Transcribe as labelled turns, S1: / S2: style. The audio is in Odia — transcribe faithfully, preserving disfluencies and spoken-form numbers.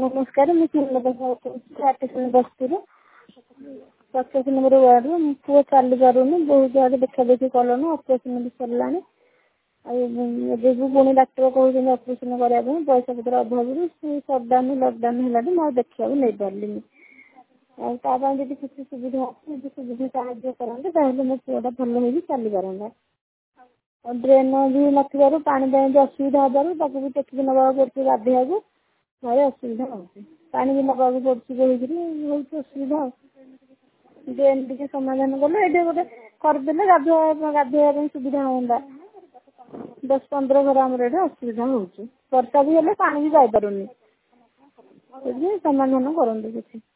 S1: ନମସ୍କାର, ମୁଁ ସ୍ନେହଲତା ସାହୁ କହୁଛି ଆର୍ଟିସନ ବସ୍ତିରୁ ପଚାଶ ନମ୍ବର ୱାର୍ଡରୁ। ମୋ ପୁଅ ଚାଲି ପାରୁନି, ବହୁତ ଜାଗାରେ ଦେଖା ଦେଖି କଲୁଣି, ଅପରେସନ ବି ସରିଲାଣି। ଆଉ ଏବେ ବି ପୁଣି ଡାକ୍ତର କହୁଛନ୍ତି ଅପରେସନ କରିବା ପାଇଁ, ପଇସା ପତ୍ର ଅଭାବରୁ ସଟ୍ଡାଉନ ଲକଡାଉନ ହେଲାଠୁ ମୁଁ ଆଉ ଦେଖିବାକୁ ନେଇପାରିଲିନି। ଆଉ ତା ପାଇଁ ଯଦି କିଛି ସୁବିଧା ଅଛି, ଯଦି ସୁବିଧା ସାହାଯ୍ୟ କରନ୍ତେ ତାହେଲେ ମୋ ପୁଅଟା ଭଲ ହେଇକି ଚାଲିପାରନ୍ତା। ଆଉ ଡ୍ରେନ୍ ବି ନଥିବାରୁ ପାଣି ପାଇଁ ବି ଅସୁବିଧା ହେବାରୁ ତାକୁ ବି ଟେକିକି ନେବାକୁ ପଡ଼ୁଛି ଗାଧୋଇବାକୁ, ଭାରି ଅସୁବିଧା ହେଉଛି। ପାଣି ବି ନେବାକୁ ପଡ଼ୁଛି ବୋହିକିରି, ବହୁତ ଅସୁବିଧା ଆଉ। ଡ୍ରେନ୍ ଟିକେ ସମାଧାନ କଲେ ଏଇଠି ଗୋଟେ କରିଦେଲେ ଗାଧୋଇବା ଗାଧୋଇବା ପାଇଁ ସୁବିଧା ହୁଅନ୍ତା। ଦଶ ପନ୍ଦର ଘର ଆମର ଏଠି ଅସୁବିଧା ହେଉଛି, ବର୍ଷା ବି ହେଲେ ପାଣି ବି ଯାଇପାରୁନି, ସେଥିପାଇଁ ସମାଧାନ କରନ୍ତୁ କିଛି।